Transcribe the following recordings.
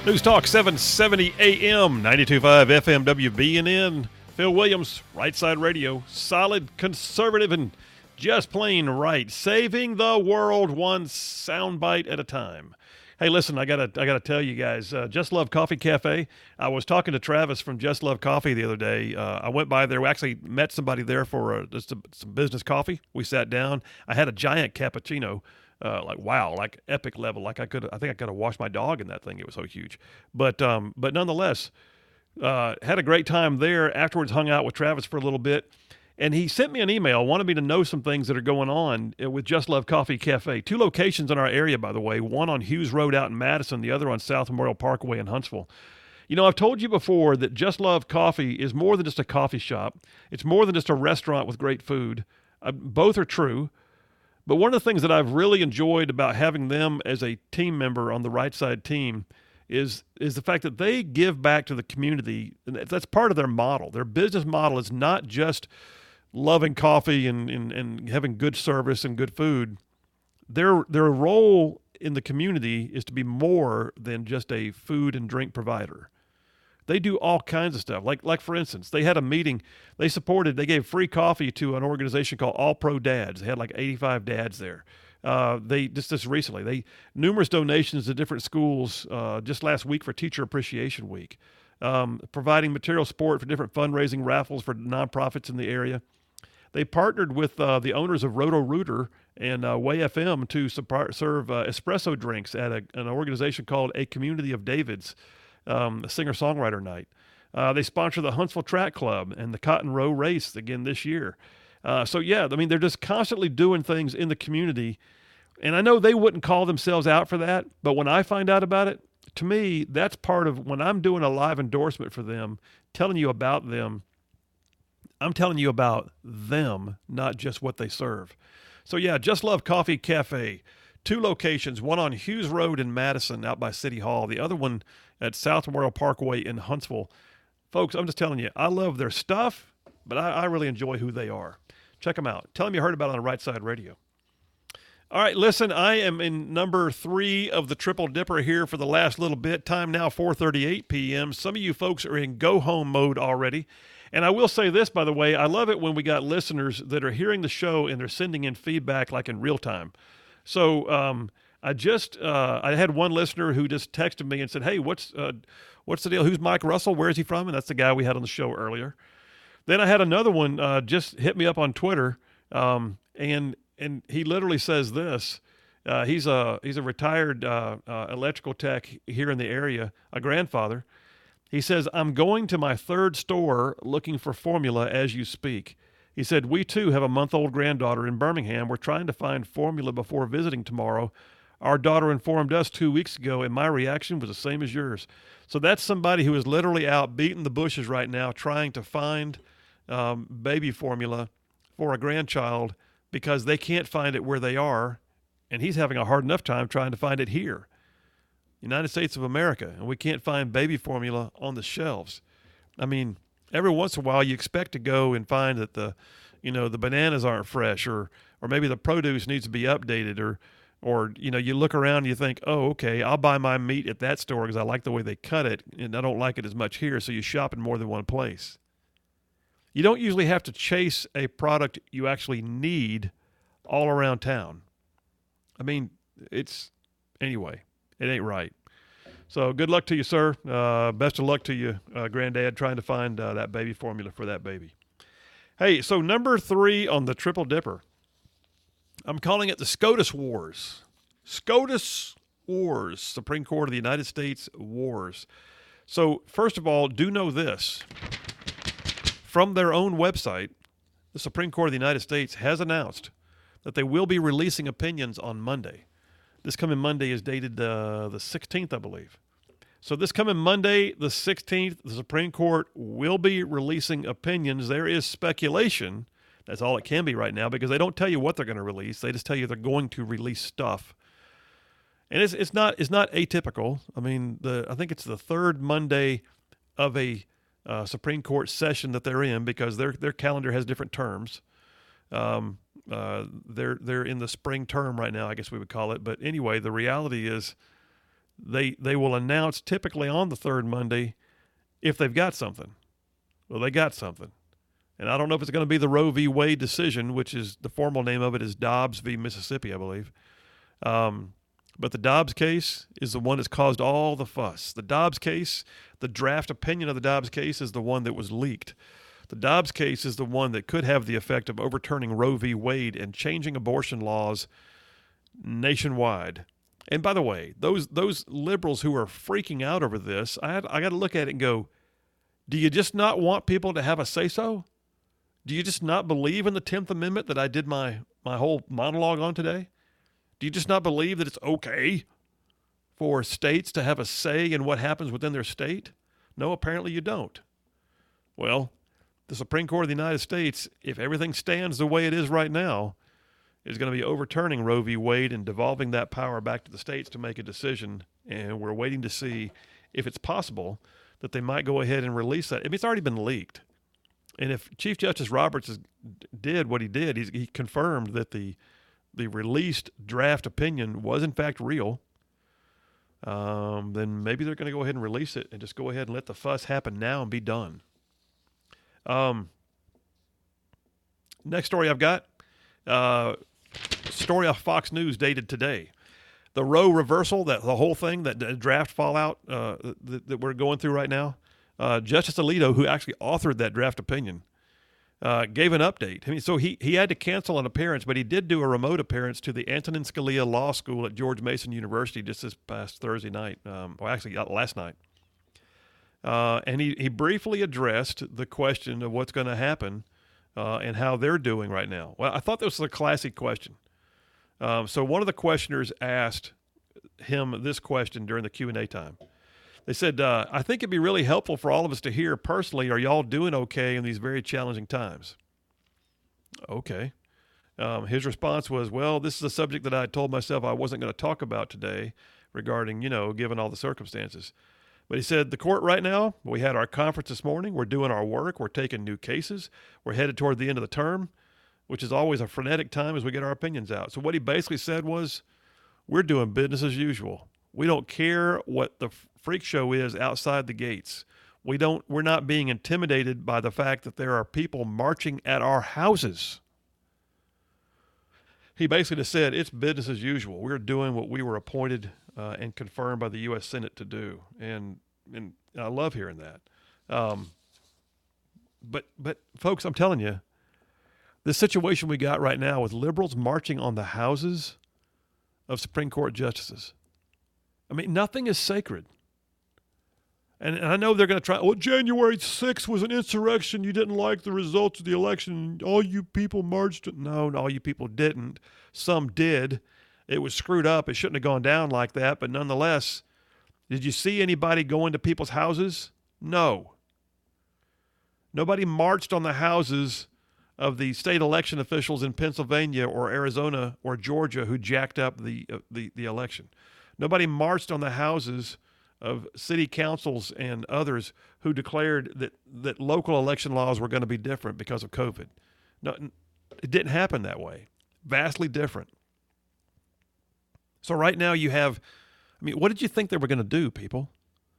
News Talk 770 AM, 92.5 FM WBNN. Phil Williams, Right Side Radio. Solid, conservative, and just plain right. Saving the world one soundbite at a time. Hey, listen, I gotta tell you guys, Just Love Coffee Cafe. I was talking to Travis from Just Love Coffee the other day. I went by there. We actually met somebody there for some business coffee. We sat down. I had a giant cappuccino. Like epic level. I think I could have washed my dog in that thing. It was so huge. But nonetheless, had a great time there. Afterwards, hung out with Travis for a little bit. And he sent me an email, wanted me to know some things that are going on with Just Love Coffee Cafe. 2 locations in our area, by the way. One on Hughes Road out in Madison, the other on South Memorial Parkway in Huntsville. You know, I've told you before that Just Love Coffee is more than just a coffee shop. It's more than just a restaurant with great food. Both are true. But one of the things that I've really enjoyed about having them as a team member on the Right Side team is the fact that they give back to the community. And that's part of their model. Their business model is not just loving coffee and having good service and good food. Their role in the community is to be more than just a food and drink provider. They do all kinds of stuff. Like for instance, they had a meeting. They gave free coffee to an organization called All Pro Dads. They had like 85 dads there. They just recently, numerous donations to different schools just last week for Teacher Appreciation Week, providing material support for different fundraising raffles for nonprofits in the area. They partnered with the owners of Roto-Rooter and Way FM to serve espresso drinks at an organization called A Community of Davids, a singer-songwriter night. They sponsor the Huntsville Track Club and the Cotton Row Race again this year. They're just constantly doing things in the community. And I know they wouldn't call themselves out for that, but when I find out about it, to me, that's part of when I'm doing a live endorsement for them, telling you about them. I'm telling you about them, not just what they serve. So yeah, Just Love Coffee Cafe, 2 locations, one on Hughes Road in Madison out by City Hall, the other one at South Memorial Parkway in Huntsville. Folks, I'm just telling you, I love their stuff, but I really enjoy who they are. Check them out. Tell them you heard about it on Right Side Radio. All right, listen, I am in number 3 of the Triple Dipper here for the last little bit. Time now, 4:38 p.m. Some of you folks are in go-home mode already. And I will say this, by the way, I love it when we got listeners that are hearing the show and they're sending in feedback like in real time. So I had one listener who just texted me and said, hey, what's the deal? Who's Mike Russell? Where is he from? And that's the guy we had on the show earlier. Then I had another one just hit me up on Twitter, and he literally says this. He's a retired electrical tech here in the area, a grandfather. He says, I'm going to my 3rd store looking for formula as you speak. He said, we too have a month-old granddaughter in Birmingham. We're trying to find formula before visiting tomorrow. Our daughter informed us 2 weeks ago, and my reaction was the same as yours. So that's somebody who is literally out beating the bushes right now trying to find baby formula for a grandchild because they can't find it where they are, and he's having a hard enough time trying to find it here. United States of America, and we can't find baby formula on the shelves. I mean, every once in a while you expect to go and find that the bananas aren't fresh or maybe the produce needs to be updated or you look around and you think, oh, okay, I'll buy my meat at that store because I like the way they cut it and I don't like it as much here, so you shop in more than one place. You don't usually have to chase a product you actually need all around town. I mean, anyway, it ain't right. So good luck to you, sir. Best of luck to you, Granddad, trying to find that baby formula for that baby. Hey, so number 3 on the Triple Dipper. I'm calling it the SCOTUS Wars. SCOTUS Wars, Supreme Court of the United States Wars. So first of all, do know this. From their own website, the Supreme Court of the United States has announced that they will be releasing opinions on Monday. This coming Monday is dated the 16th, I believe. So this coming Monday, the 16th, the Supreme Court will be releasing opinions. There is speculation. That's all it can be right now because they don't tell you what they're going to release. They just tell you they're going to release stuff. And it's not atypical. I mean, I think it's the 3rd Monday of a Supreme Court session that they're in because their calendar has different terms. They're in the spring term right now, I guess we would call it. But anyway, the reality is they will announce typically on the third Monday if they've got something. Well, they got something. And I don't know if it's going to be the Roe v. Wade decision, which is the formal name of it is Dobbs v. Mississippi, I believe. But the Dobbs case is the one that's caused all the fuss. The Dobbs case, the draft opinion of the Dobbs case is the one that was leaked. The Dobbs case is the one that could have the effect of overturning Roe v. Wade and changing abortion laws nationwide. And by the way, those liberals who are freaking out over this, I got to look at it and go, do you just not want people to have a say-so? Do you just not believe in the 10th Amendment that I did my whole monologue on today? Do you just not believe that it's okay for states to have a say in what happens within their state? No, apparently you don't. Well, the Supreme Court of the United States, if everything stands the way it is right now, is going to be overturning Roe v. Wade and devolving that power back to the states to make a decision. And we're waiting to see if it's possible that they might go ahead and release that. I mean, it's already been leaked. And if Chief Justice Roberts did what he did, he confirmed that the released draft opinion was in fact real, then maybe they're going to go ahead and release it and just go ahead and let the fuss happen now and be done. Next story I've got, story off Fox News dated today. The Roe reversal, the whole thing, that draft fallout that we're going through right now, Justice Alito, who actually authored that draft opinion, gave an update. I mean, so he had to cancel an appearance, but he did do a remote appearance to the Antonin Scalia Law School at George Mason University just this past Thursday night, last night. And he briefly addressed the question of what's going to happen and how they're doing right now. Well, I thought this was a classic question. So one of the questioners asked him this question during the Q&A time. They said, I think it'd be really helpful for all of us to hear personally, are y'all doing okay in these very challenging times? Okay. His response was, well, this is a subject that I told myself I wasn't going to talk about today regarding, given all the circumstances. But he said, the court right now, we had our conference this morning. We're doing our work. We're taking new cases. We're headed toward the end of the term, which is always a frenetic time as we get our opinions out. So what he basically said was, we're doing business as usual. We don't care what the freak show is outside the gates. We're not being intimidated by the fact that there are people marching at our houses. He basically just said, it's business as usual. We're doing what we were appointed and confirmed by the U.S. Senate to do. And I love hearing that. But folks, I'm telling you, the situation we got right now with liberals marching on the houses of Supreme Court justices. I mean, nothing is sacred. And I know they're going to try, January 6th was an insurrection. You didn't like the results of the election. All you people marched. No, all you people didn't. Some did. It was screwed up. It shouldn't have gone down like that. But nonetheless, did you see anybody go into people's houses? No. Nobody marched on the houses of the state election officials in Pennsylvania or Arizona or Georgia who jacked up the election. Nobody marched on the houses of city councils and others who declared that local election laws were going to be different because of COVID. No, it didn't happen that way. Vastly different. So right now you have, what did you think they were going to do, people?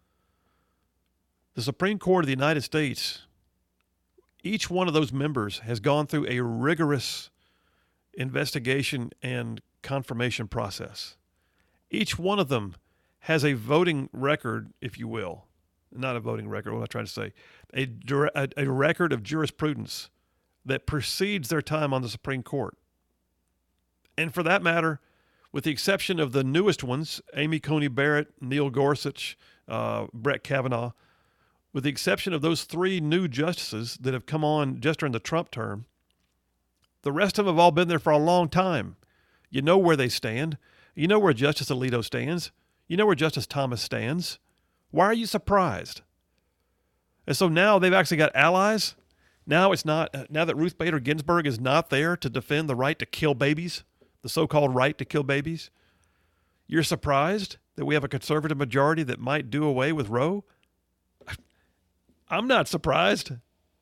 The Supreme Court of the United States, each one of those members has gone through a rigorous investigation and confirmation process. Each one of them has a voting record, if you will. Not a voting record, what am I trying to say? A record of jurisprudence that precedes their time on the Supreme Court. And for that matter, with the exception of the newest ones, Amy Coney Barrett, Neil Gorsuch, Brett Kavanaugh, with the exception of those three new justices that have come on just during the Trump term, the rest of them have all been there for a long time. You know where they stand. You know where Justice Alito stands. You know where Justice Thomas stands. Why are you surprised? And so now they've actually got allies. Now it's not. Now that Ruth Bader Ginsburg is not there to defend the right to kill babies, the so-called right to kill babies, you're surprised that we have a conservative majority that might do away with Roe? I'm not surprised.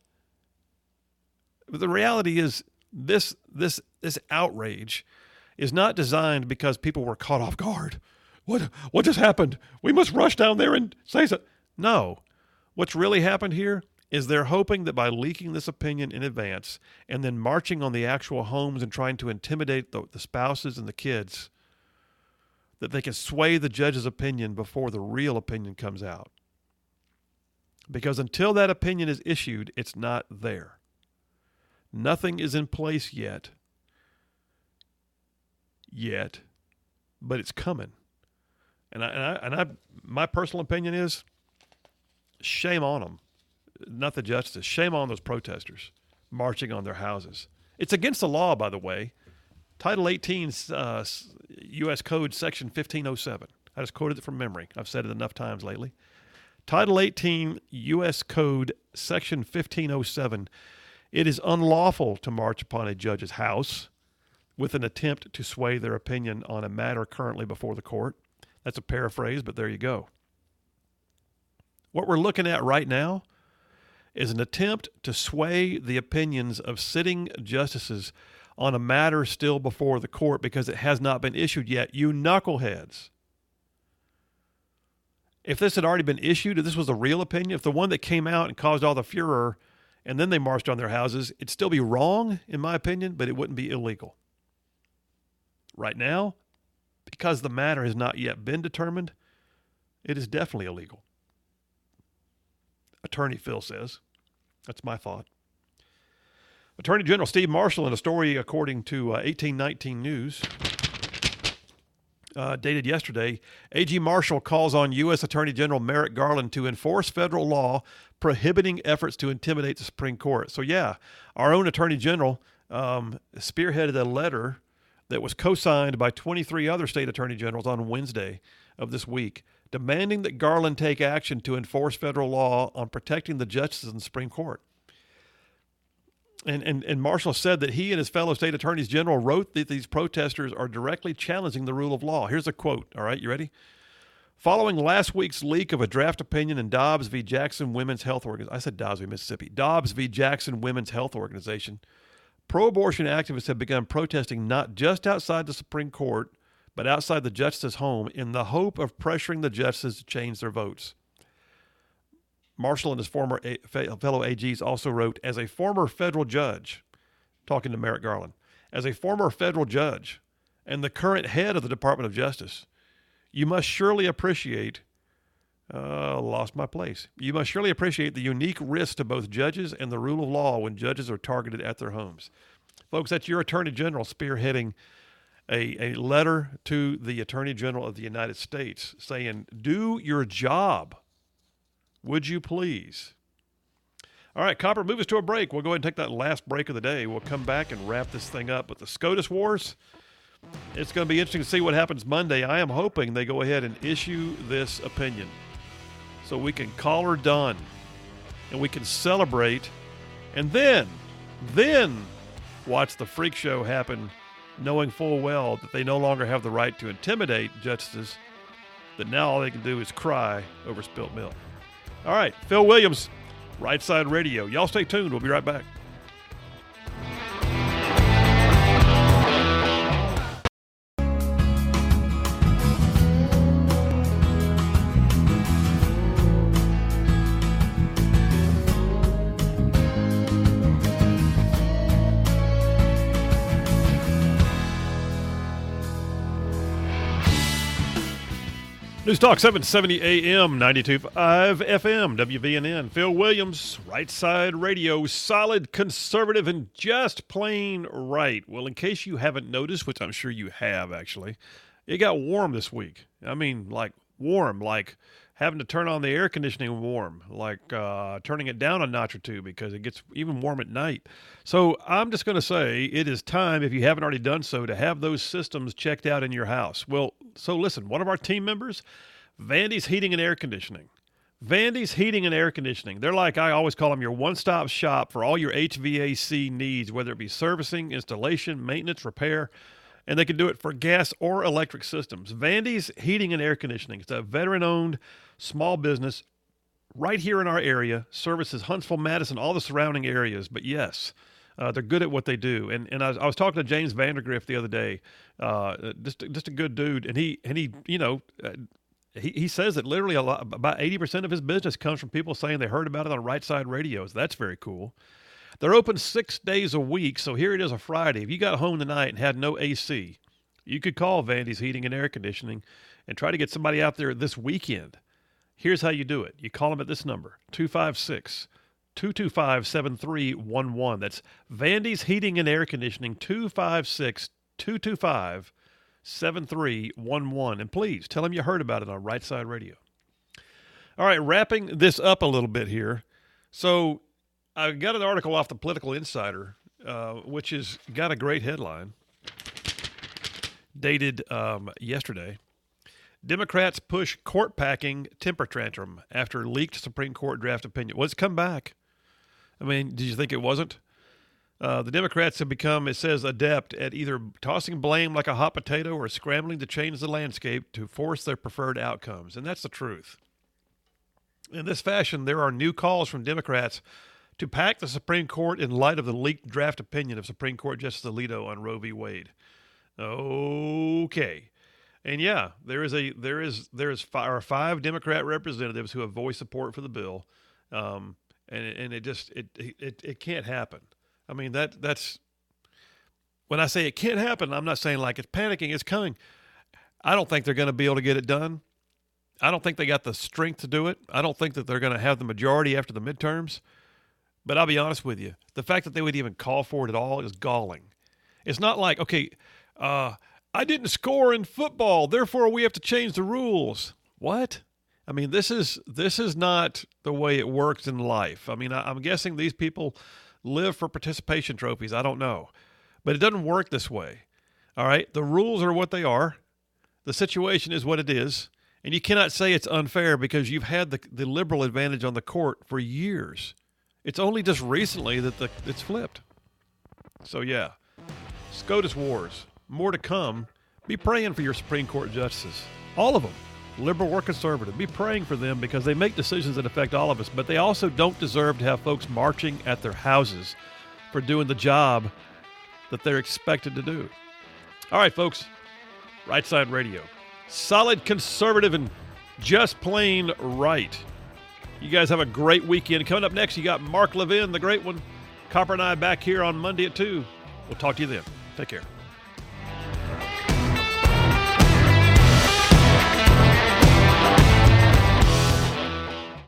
But the reality is this outrage is not designed because people were caught off guard. What just happened? We must rush down there and say so. No. What's really happened here is they're hoping that by leaking this opinion in advance and then marching on the actual homes and trying to intimidate the spouses and the kids, that they can sway the judge's opinion before the real opinion comes out. Because until that opinion is issued, it's not there. Nothing is in place yet, but it's coming. And my personal opinion is, shame on them. Not the justices. Shame on those protesters marching on their houses. It's against the law, by the way. Title 18, U.S. Code, Section 1507. I just quoted it from memory. I've said it enough times lately. Title 18, U.S. Code, Section 1507. It is unlawful to march upon a judge's house with an attempt to sway their opinion on a matter currently before the court. That's a paraphrase, but there you go. What we're looking at right now is an attempt to sway the opinions of sitting justices on a matter still before the court because it has not been issued yet. You knuckleheads. If this had already been issued, if this was the real opinion, if the one that came out and caused all the furor and then they marched on their houses, it'd still be wrong, in my opinion, but it wouldn't be illegal. Right now, because the matter has not yet been determined, it is definitely illegal. Attorney Phil says. That's my thought. Attorney General Steve Marshall, in a story according to 1819 News, dated yesterday, A.G. Marshall calls on U.S. Attorney General Merrick Garland to enforce federal law prohibiting efforts to intimidate the Supreme Court. So, yeah, our own Attorney General spearheaded a letter that was co-signed by 23 other state attorney generals on Wednesday of this week, demanding that Garland take action to enforce federal law on protecting the justices in the Supreme Court. And Marshall said that he and his fellow state attorneys general wrote that these protesters are directly challenging the rule of law. Here's a quote. All right, you ready? Following last week's leak of a draft opinion in Dobbs v. Jackson Women's Health Organization, I said Dobbs v. Mississippi, Dobbs v. Jackson Women's Health Organization, pro-abortion activists have begun protesting not just outside the Supreme Court, but outside the justice's home in the hope of pressuring the justices to change their votes. Marshall and his former fellow AGs also wrote, as a former federal judge, talking to Merrick Garland, as a former federal judge and the current head of the Department of Justice, you must surely appreciate, lost my place. You must surely appreciate the unique risk to both judges and the rule of law when judges are targeted at their homes. Folks, that's your Attorney General spearheading a letter to the Attorney General of the United States saying, do your job. Would you please? All right, Copper, move us to a break. We'll go ahead and take that last break of the day. We'll come back and wrap this thing up with the SCOTUS Wars. It's going to be interesting to see what happens Monday. I am hoping they go ahead and issue this opinion so we can call her done and we can celebrate and then watch the freak show happen, knowing full well that they no longer have the right to intimidate justices, that now all they can do is cry over spilt milk. All right, Phil Williams, Right Side Radio. Y'all stay tuned. We'll be right back. News Talk 770 AM, 92.5 FM, WVNN. Phil Williams, Right Side Radio, solid, conservative, and just plain right. Well, in case you haven't noticed, which I'm sure you have actually, it got warm this week. I mean, like warm, like having to turn on the air conditioning warm, like turning it down a notch or two because it gets even warm at night. So I'm just going to say it is time, if you haven't already done so, to have those systems checked out in your house. Well, so listen, one of our team members, Vandy's Heating and Air Conditioning. Vandy's Heating and Air Conditioning. They're like, I always call them your one-stop shop for all your HVAC needs, whether it be servicing, installation, maintenance, repair, and they can do it for gas or electric systems. Vandy's Heating and Air Conditioning. It's a veteran-owned small business right here in our area, services Huntsville, Madison, all the surrounding areas. But yes, They're good at what they do. And I was talking to James Vandergrift the other day, just a good dude, and he he says that literally about 80% of his business comes from people saying they heard about it on Right Side Radios. That's very cool. They're open 6 days a week, so here it is a Friday. If you got home tonight and had no AC, you could call Vandy's Heating and Air Conditioning and try to get somebody out there this weekend. Here's how you do it. You call them at this number, 256-225-7311. That's Vandy's Heating and Air Conditioning, 256-225-7311. And please tell them you heard about it on Right Side Radio. All right, wrapping this up a little bit here. So I got an article off the Political Insider, which has got a great headline, dated yesterday. Democrats push court-packing temper tantrum after leaked Supreme Court draft opinion. Well, it's come back. I mean, did you think it wasn't? The Democrats have become, it says, adept at either tossing blame like a hot potato or scrambling to change the landscape to force their preferred outcomes. And that's the truth. In this fashion, there are new calls from Democrats to pack the Supreme Court in light of the leaked draft opinion of Supreme Court Justice Alito on Roe v. Wade. Okay. And yeah, there are 5 Democrat representatives who have voiced support for the bill, and it can't happen. I mean that's when I say it can't happen, I'm not saying like it's panicking. It's coming. I don't think they're going to be able to get it done. I don't think they got the strength to do it. I don't think that they're going to have the majority after the midterms. But I'll be honest with you, the fact that they would even call for it at all is galling. It's not like, okay, I didn't score in football, therefore we have to change the rules. What? I mean, this is not the way it works in life. I mean, I'm guessing these people live for participation trophies. I don't know. But it doesn't work this way. All right? The rules are what they are. The situation is what it is. And you cannot say it's unfair because you've had the liberal advantage on the court for years. It's only just recently that it's flipped. So, yeah. SCOTUS wars. More to come. Be praying for your Supreme Court justices. All of them. Liberal or conservative. Be praying for them because they make decisions that affect all of us. But they also don't deserve to have folks marching at their houses for doing the job that they're expected to do. All right, folks. Right Side Radio. Solid conservative and just plain right. You guys have a great weekend. Coming up next, you got Mark Levin, the great one. Copper and I back here on Monday at 2. We'll talk to you then. Take care.